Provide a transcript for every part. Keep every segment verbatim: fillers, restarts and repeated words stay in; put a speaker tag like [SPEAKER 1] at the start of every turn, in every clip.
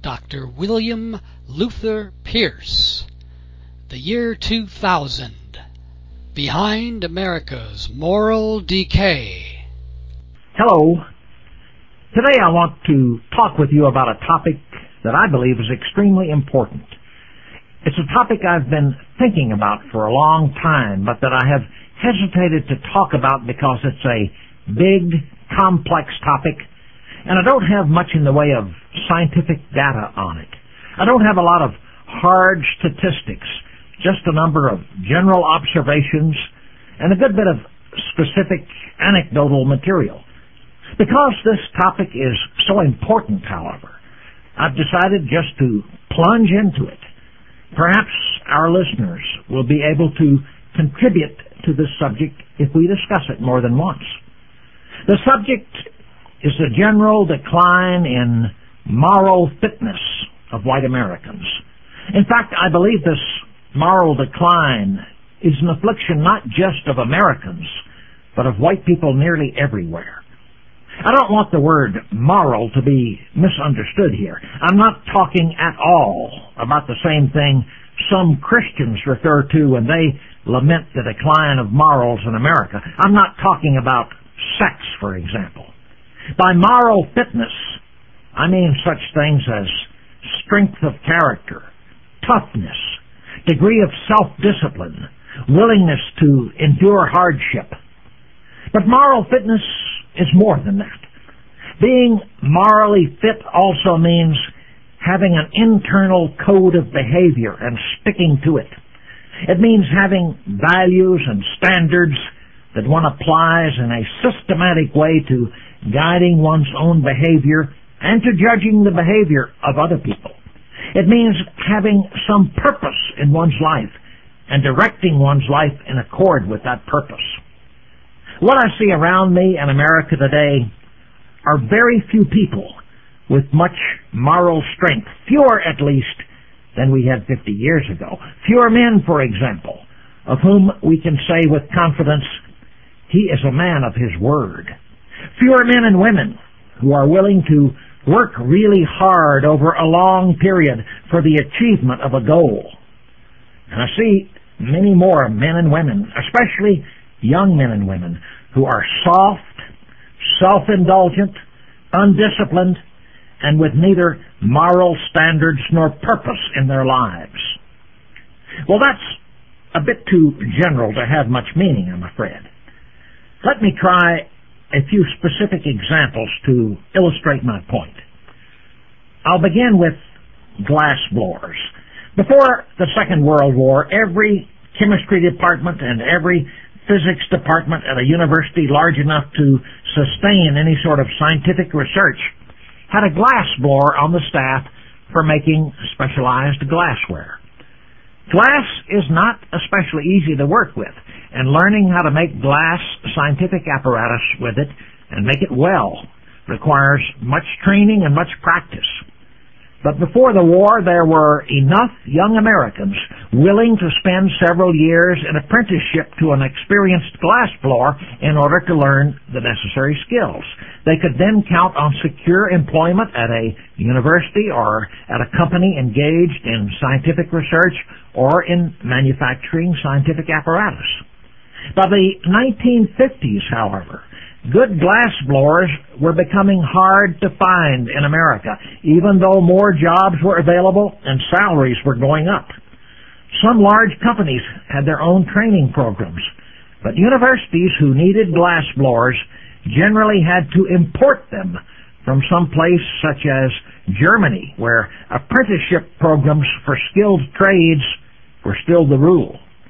[SPEAKER 1] Doctor William Luther Pierce. The year two thousand. Behind America's Moral Decay.
[SPEAKER 2] Hello. Today I want to talk with you about a topic that I believe is extremely important. It's a topic I've been thinking about for a long time, but that I have hesitated to talk about because it's a big, complex topic, and I don't have much in the way of scientific data on it. I don't have a lot of hard statistics, just a number of general observations and a good bit of specific anecdotal material. Because this topic is so important, however, I've decided just to plunge into it. Perhaps our listeners will be able to contribute to this subject if we discuss it more than once. The subject is the general decline in moral fitness of white Americans. In fact, I believe this moral decline is an affliction not just of Americans, but of white people nearly everywhere. I don't want the word moral to be misunderstood here. I'm not talking at all about the same thing some Christians refer to when they lament the decline of morals in America. I'm not talking about sex, for example. By moral fitness, I mean such things as strength of character, toughness, degree of self-discipline, willingness to endure hardship. But moral fitness is more than that. Being morally fit also means having an internal code of behavior and sticking to it. It means having values and standards that one applies in a systematic way to guiding one's own behavior and to judging the behavior of other people. It means having some purpose in one's life and directing one's life in accord with that purpose. What I see around me in America today are very few people with much moral strength, fewer at least than we had fifty years ago. Fewer men, for example, of whom we can say with confidence, he is a man of his word. Fewer men and women who are willing to work really hard over a long period for the achievement of a goal. And I see many more men and women, especially young men and women, who are soft, self-indulgent, undisciplined, and with neither moral standards nor purpose in their lives. Well, that's a bit too general to have much meaning, I'm afraid. Let me try a few specific examples to illustrate my point. I'll begin with glass blowers. Before the Second World War, every chemistry department and every physics department at a university large enough to sustain any sort of scientific research had a glass blower on the staff for making specialized glassware. Glass is not especially easy to work with, and learning how to make glass scientific apparatus with it and make it well requires much training and much practice. But before the war, there were enough young Americans willing to spend several years in apprenticeship to an experienced glassblower in order to learn the necessary skills. They could then count on secure employment at a university or at a company engaged in scientific research or in manufacturing scientific apparatus. By the nineteen fifties, however, good glass blowers were becoming hard to find in America, even though more jobs were available and salaries were going up. Some large companies had their own training programs, but universities who needed glass blowers generally had to import them from some place such as Germany, where apprenticeship programs for skilled trades were still the rule.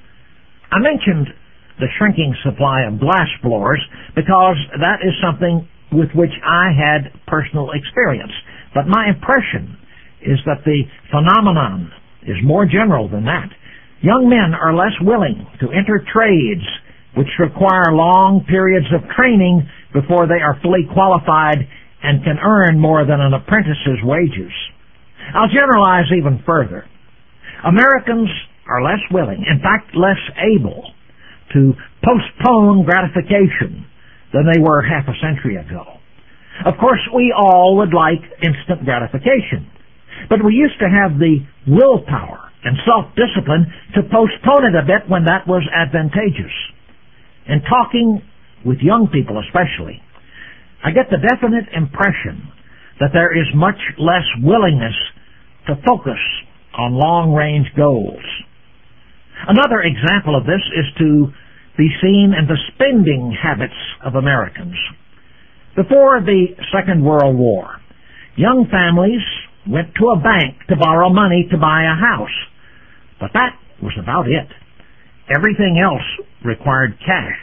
[SPEAKER 2] I mentioned the shrinking supply of glass blowers because that is something with which I had personal experience. But my impression is that the phenomenon is more general than that. Young men are less willing to enter trades which require long periods of training before they are fully qualified and can earn more than an apprentice's wages. I'll generalize even further. Americans are less willing, in fact less able, to postpone gratification than they were half a century ago. Of course, we all would like instant gratification, But we used to have the willpower and self-discipline to postpone it a bit when that was advantageous. In talking with young people especially, I get the definite impression that there is much less willingness to focus on long-range goals. Another example of this is to be seen in the spending habits of Americans. Before the Second World War, young families went to a bank to borrow money to buy a house, but that was about it. Everything else required cash.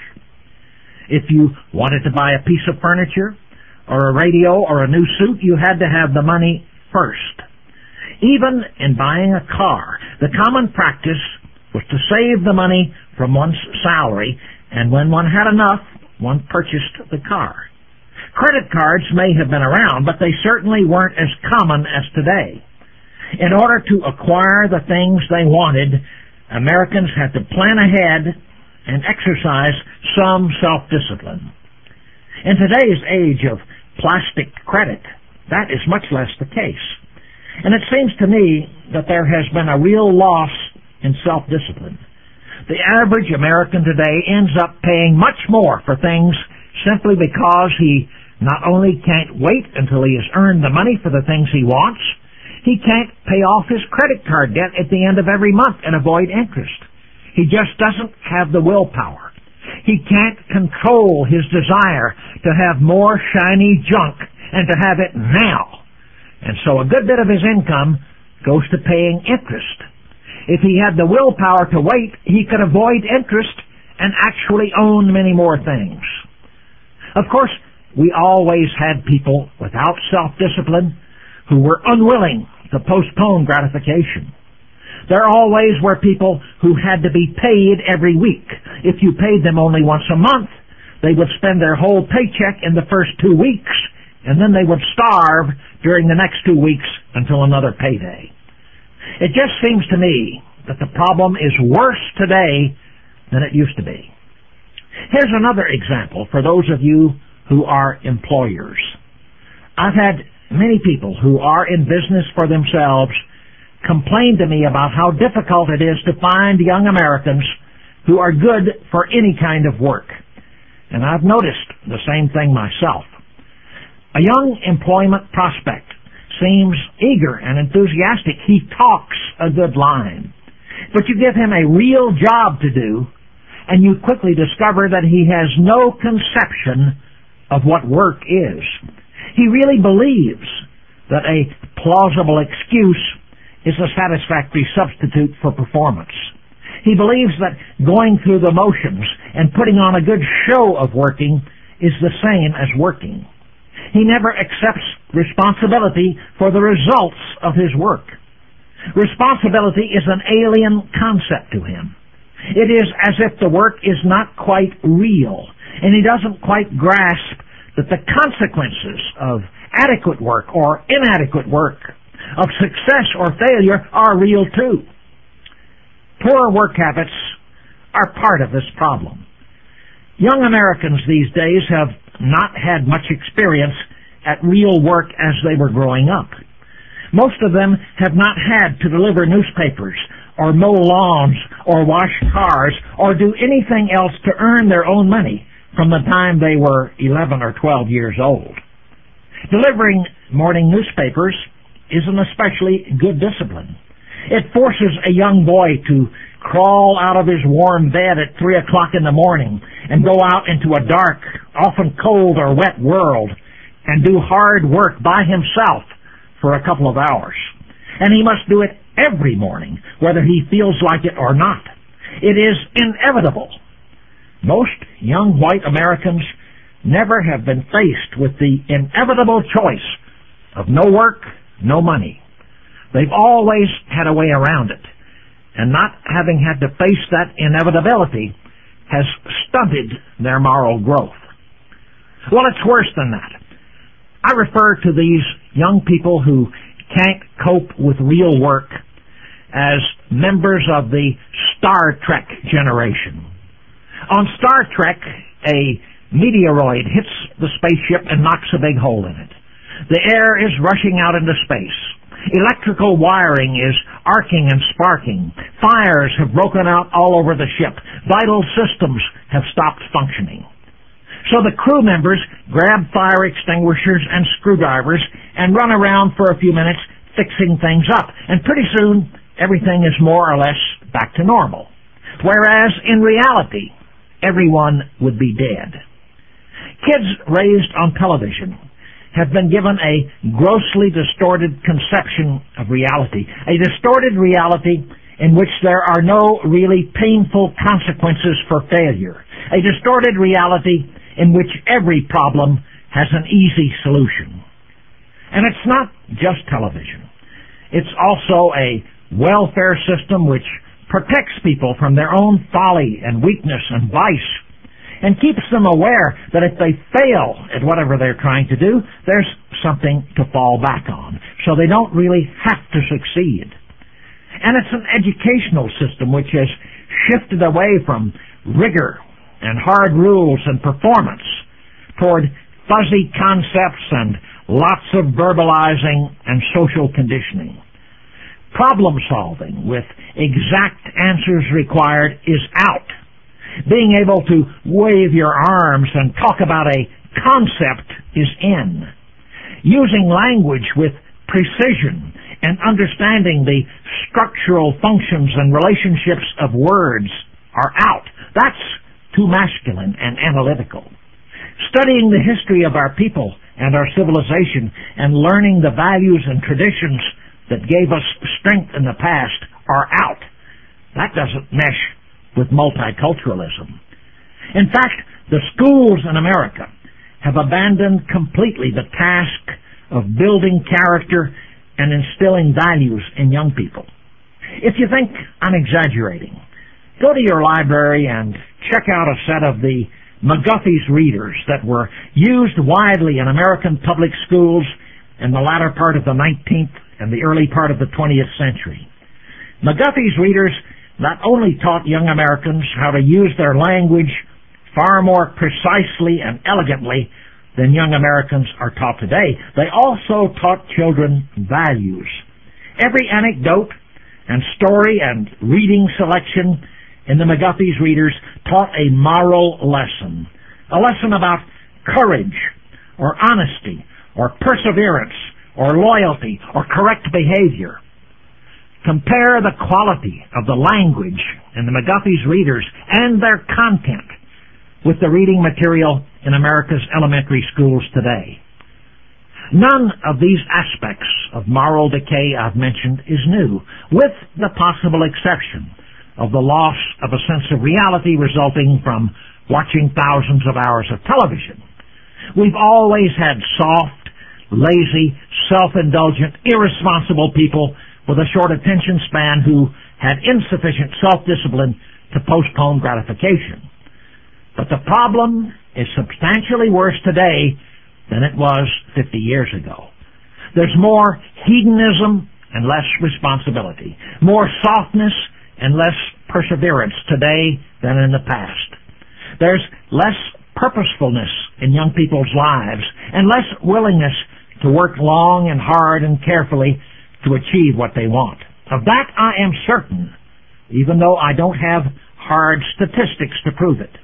[SPEAKER 2] If you wanted to buy a piece of furniture or a radio or a new suit, you had to have the money first. Even in buying a car, the common practice was to save the money from one's salary, and when one had enough, one purchased the car. Credit cards may have been around, but they certainly weren't as common as today. In order to acquire the things they wanted, Americans had to plan ahead and exercise some self-discipline. In today's age of plastic credit, that is much less the case. And it seems to me that there has been a real loss in self-discipline. The average American today ends up paying much more for things simply because he not only can't wait until he has earned the money for the things he wants, he can't pay off his credit card debt at the end of every month and avoid interest. He just doesn't have the willpower. He can't control his desire to have more shiny junk and to have it now. And so a good bit of his income goes to paying interest. If he had the willpower to wait, he could avoid interest and actually own many more things. Of course, we always had people without self-discipline who were unwilling to postpone gratification. There always were people who had to be paid every week. If you paid them only once a month, they would spend their whole paycheck in the first two weeks, and then they would starve during the next two weeks until another payday. It just seems to me that the problem is worse today than it used to be. Here's another example for those of you who are employers. I've had many people who are in business for themselves complain to me about how difficult it is to find young Americans who are good for any kind of work. And I've noticed the same thing myself. A young employment prospect seems eager and enthusiastic. He talks a good line. But you give him a real job to do, and you quickly discover that he has no conception of what work is. He really believes that a plausible excuse is a satisfactory substitute for performance. He believes that going through the motions and putting on a good show of working is the same as working. He never accepts responsibility for the results of his work. Responsibility is an alien concept to him. It is as if the work is not quite real, and he doesn't quite grasp that the consequences of adequate work or inadequate work, of success or failure, are real too. Poor work habits are part of this problem. Young Americans these days have not had much experience at real work as they were growing up. Most of them have not had to deliver newspapers or mow lawns or wash cars or do anything else to earn their own money from the time they were eleven or twelve years old. Delivering morning newspapers is an especially good discipline. It forces a young boy to crawl out of his warm bed at three o'clock in the morning and go out into a dark, often cold or wet world and do hard work by himself for a couple of hours. And he must do it every morning, whether he feels like it or not. It is inevitable. Most young white Americans never have been faced with the inevitable choice of no work, no money. They've always had a way around it, and not having had to face that inevitability has stunted their moral growth. Well, it's worse than that. I refer to these young people who can't cope with real work as members of the Star Trek generation. On Star Trek, a meteoroid hits the spaceship and knocks a big hole in it. The air is rushing out into space. Electrical wiring is arcing and sparking. Fires have broken out all over the ship. Vital systems have stopped functioning. So the crew members grab fire extinguishers and screwdrivers and run around for a few minutes fixing things up. And pretty soon, everything is more or less back to normal. Whereas in reality, everyone would be dead. Kids raised on television have been given a grossly distorted conception of reality, a distorted reality in which there are no really painful consequences for failure, a distorted reality in which every problem has an easy solution. And it's not just television. It's also a welfare system which protects people from their own folly and weakness and vice, and keeps them aware that if they fail at whatever they're trying to do, there's something to fall back on, so they don't really have to succeed. And it's an educational system which has shifted away from rigor and hard rules and performance toward fuzzy concepts and lots of verbalizing and social conditioning. Problem solving with exact answers required is out. Being able to wave your arms and talk about a concept is in. Using language with precision and understanding the structural functions and relationships of words are out. That's too masculine and analytical. Studying the history of our people and our civilization and learning the values and traditions that gave us strength in the past are out. That doesn't mesh with multiculturalism. In fact, the schools in America have abandoned completely the task of building character and instilling values in young people. If you think I'm exaggerating, go to your library and check out a set of the McGuffey's readers that were used widely in American public schools in the latter part of the nineteenth and the early part of the twentieth century. McGuffey's readers not only taught young Americans how to use their language far more precisely and elegantly than young Americans are taught today, they also taught children values. Every anecdote and story and reading selection in the McGuffey's readers taught a moral lesson, a lesson about courage or honesty or perseverance or loyalty or correct behavior. Compare the quality of the language in the McGuffey's readers and their content with the reading material in America's elementary schools today. None of these aspects of moral decay I've mentioned is new, with the possible exception of the loss of a sense of reality resulting from watching thousands of hours of television. We've always had soft, lazy, self-indulgent, irresponsible people with a short attention span who had insufficient self-discipline to postpone gratification. But the problem is substantially worse today than it was fifty years ago. There's more hedonism and less responsibility, more softness and less perseverance today than in the past. There's less purposefulness in young people's lives and less willingness to work long and hard and carefully to achieve what they want. Of that I am certain, even though I don't have hard statistics to prove it.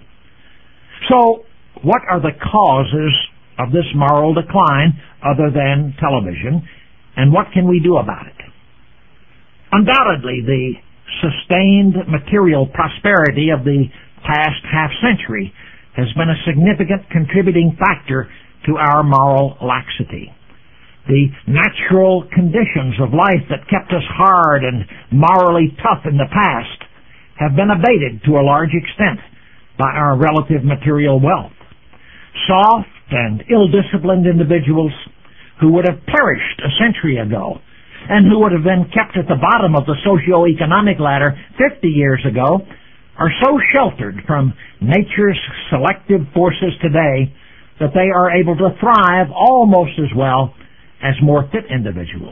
[SPEAKER 2] So, what are the causes of this moral decline other than television, and what can we do about it? Undoubtedly, the sustained material prosperity of the past half-century has been a significant contributing factor to our moral laxity. The natural conditions of life that kept us hard and morally tough in the past have been abated to a large extent by our relative material wealth. Soft and ill-disciplined individuals who would have perished a century ago and who would have been kept at the bottom of the socio-economic ladder fifty years ago are so sheltered from nature's selective forces today that they are able to thrive almost as well as more fit individuals.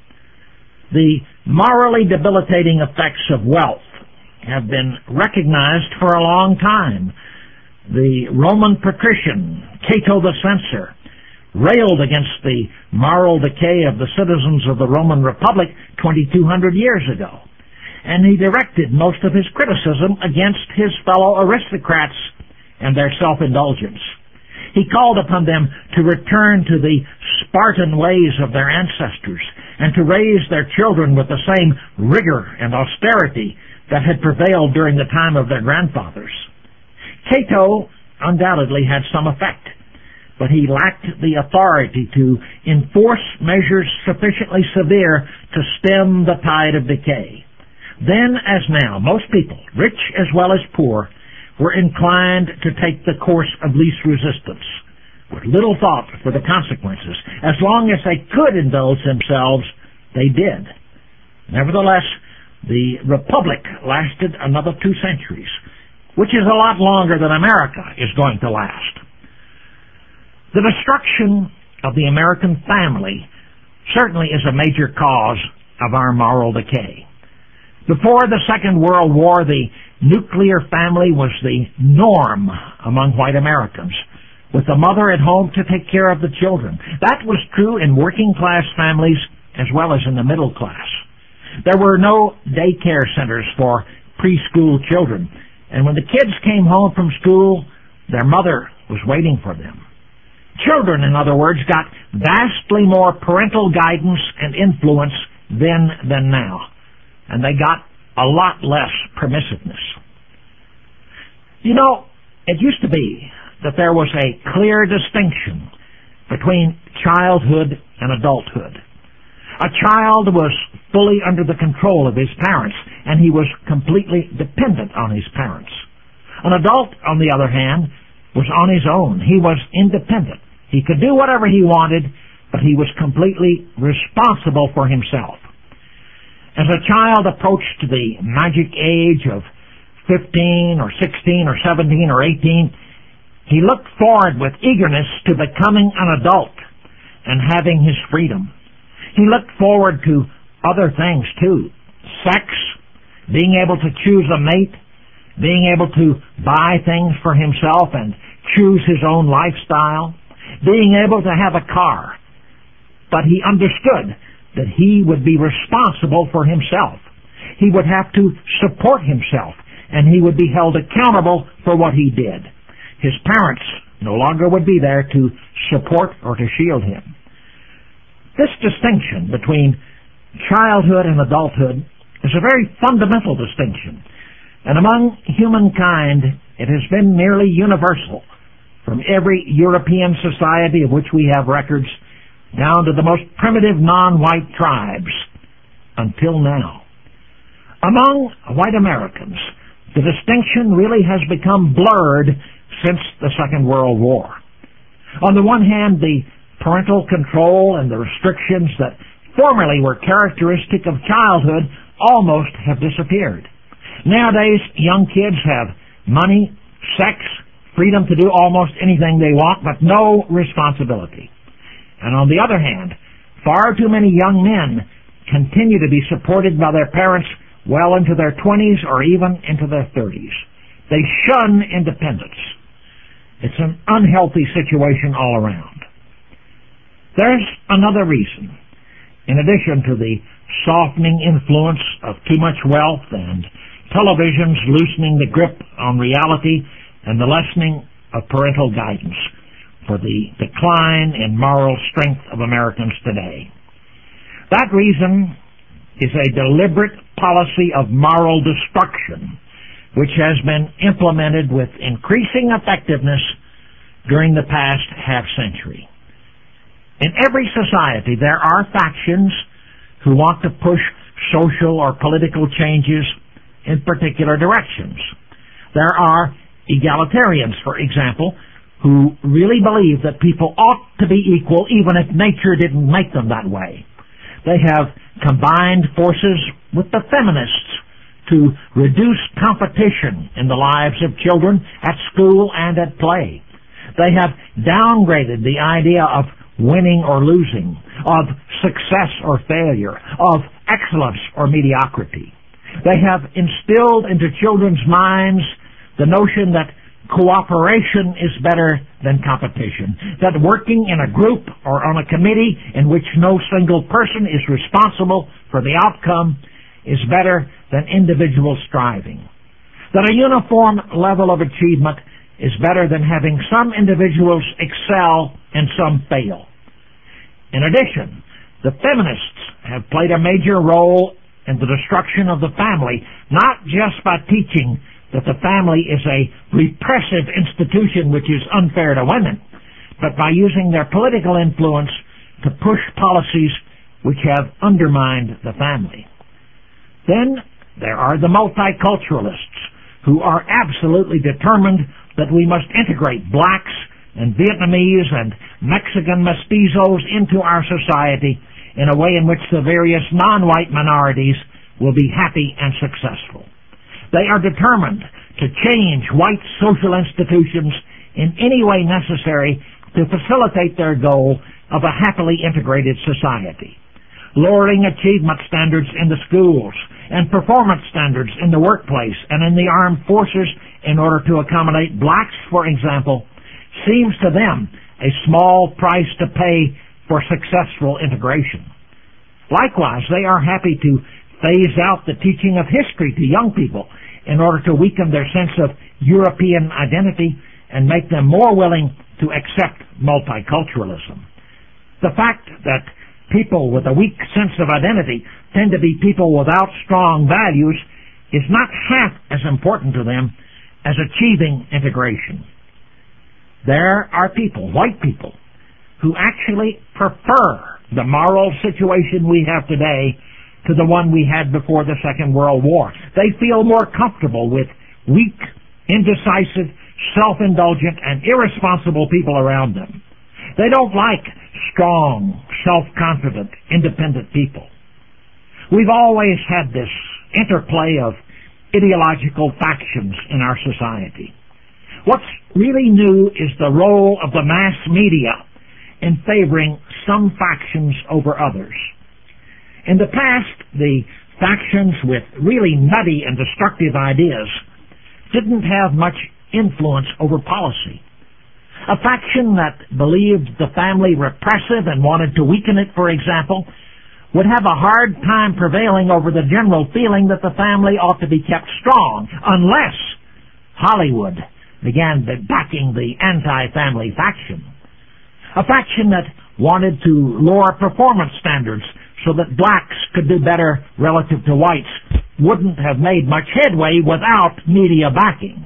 [SPEAKER 2] The morally debilitating effects of wealth have been recognized for a long time. The Roman patrician, Cato the Censor, railed against the moral decay of the citizens of the Roman Republic twenty-two hundred years ago. And he directed most of his criticism against his fellow aristocrats and their self-indulgence. He called upon them to return to the Spartan ways of their ancestors and to raise their children with the same rigor and austerity that had prevailed during the time of their grandfathers. Cato undoubtedly had some effect, but he lacked the authority to enforce measures sufficiently severe to stem the tide of decay. Then, as now, most people, rich as well as poor, were inclined to take the course of least resistance, with little thought for the consequences. As long as they could indulge themselves, they did. Nevertheless, the Republic lasted another two centuries, which is a lot longer than America is going to last. The destruction of the American family certainly is a major cause of our moral decay. Before the Second World War, the nuclear family was the norm among white Americans, with the mother at home to take care of the children. That was true in working-class families as well as in the middle class. There were no daycare centers for preschool children, and when the kids came home from school, their mother was waiting for them. Children, in other words, got vastly more parental guidance and influence then than now, and they got a lot less permissiveness. You know, it used to be that there was a clear distinction between childhood and adulthood. A child was fully under the control of his parents, and he was completely dependent on his parents. An adult, on the other hand, was on his own. He was independent. He could do whatever he wanted, but he was completely responsible for himself. As a child approached the magic age of fifteen or sixteen or seventeen or eighteen, he looked forward with eagerness to becoming an adult and having his freedom. He looked forward to other things too. Sex, being able to choose a mate, being able to buy things for himself and choose his own lifestyle, being able to have a car. But he understood that he would be responsible for himself. He would have to support himself, and he would be held accountable for what he did. His parents no longer would be there to support or to shield him. This distinction between childhood and adulthood is a very fundamental distinction, and among humankind it has been nearly universal, from every European society of which we have records down to the most primitive non-white tribes until now. Among white Americans, the distinction really has become blurred since the Second World War. On the one hand, the parental control and the restrictions that formerly were characteristic of childhood almost have disappeared. Nowadays, young kids have money, sex, freedom to do almost anything they want, but no responsibility. And on the other hand, far too many young men continue to be supported by their parents well into their twenties or even into their thirties. They shun independence. It's an unhealthy situation all around. There's another reason. In addition to the softening influence of too much wealth and television's loosening the grip on reality and the lessening of parental guidance for the decline in moral strength of Americans today. That reason is a deliberate policy of moral destruction, which has been implemented with increasing effectiveness during the past half-century. In every society, there are factions who want to push social or political changes in particular directions. There are egalitarians, for example, who really believe that people ought to be equal even if nature didn't make them that way. They have combined forces with the feminists to reduce competition in the lives of children at school and at play. They have downgraded the idea of winning or losing, of success or failure, of excellence or mediocrity. They have instilled into children's minds the notion that cooperation is better than competition, that working in a group or on a committee in which no single person is responsible for the outcome is better than individual striving, that a uniform level of achievement is better than having some individuals excel and some fail. In addition, the feminists have played a major role in the destruction of the family, not just by teaching that the family is a repressive institution which is unfair to women, but by using their political influence to push policies which have undermined the family. Then there are the multiculturalists who are absolutely determined that we must integrate blacks and Vietnamese and Mexican mestizos into our society in a way in which the various non-white minorities will be happy and successful. They are determined to change white social institutions in any way necessary to facilitate their goal of a happily integrated society. Lowering achievement standards in the schools and performance standards in the workplace and in the armed forces in order to accommodate blacks, for example, seems to them a small price to pay for successful integration. Likewise, they are happy to phase out the teaching of history to young people in order to weaken their sense of European identity and make them more willing to accept multiculturalism. The fact that people with a weak sense of identity tend to be people without strong values is not half as important to them as achieving integration. There are people, white people, who actually prefer the moral situation we have today to the one we had before the Second World War. They feel more comfortable with weak, indecisive, self-indulgent, and irresponsible people around them. They don't like strong, self-confident, independent people. We've always had this interplay of ideological factions in our society. What's really new is the role of the mass media in favoring some factions over others. In the past, the factions with really nutty and destructive ideas didn't have much influence over policy. A faction that believed the family repressive and wanted to weaken it, for example, would have a hard time prevailing over the general feeling that the family ought to be kept strong, unless Hollywood began backing the anti-family faction. A faction that wanted to lower performance standards so that blacks could do better relative to whites wouldn't have made much headway without media backing.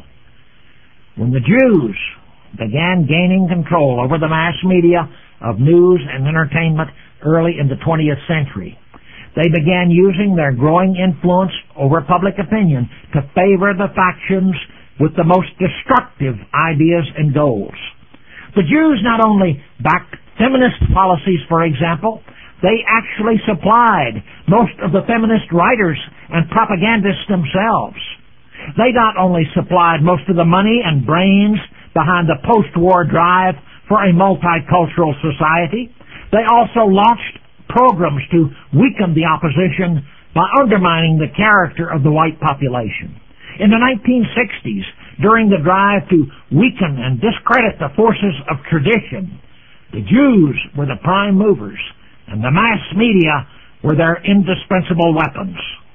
[SPEAKER 2] When the Jews began gaining control over the mass media of news and entertainment early in the twentieth century, they began using their growing influence over public opinion to favor the factions with the most destructive ideas and goals. The Jews not only backed feminist policies, for example, they actually supplied most of the feminist writers and propagandists themselves. They not only supplied most of the money and brains behind the post-war drive for a multicultural society, they also launched programs to weaken the opposition by undermining the character of the white population. In the nineteen sixties, during the drive to weaken and discredit the forces of tradition, the Jews were the prime movers, and the mass media were their indispensable weapons.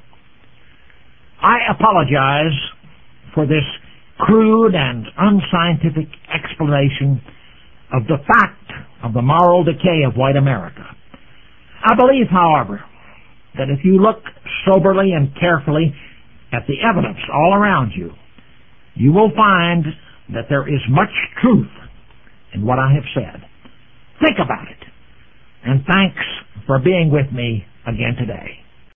[SPEAKER 2] I apologize for this crude and unscientific explanation of the fact of the moral decay of white America. I believe, however, that if you look soberly and carefully at the evidence all around you, you will find that there is much truth in what I have said. Think about it. And thanks for being with me again today.